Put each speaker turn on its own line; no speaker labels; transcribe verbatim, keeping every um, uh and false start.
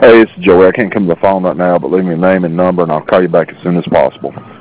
Hey, it's Joey. I can't come to the phone right now, but leave me a name and number, and I'll call you back as soon as possible.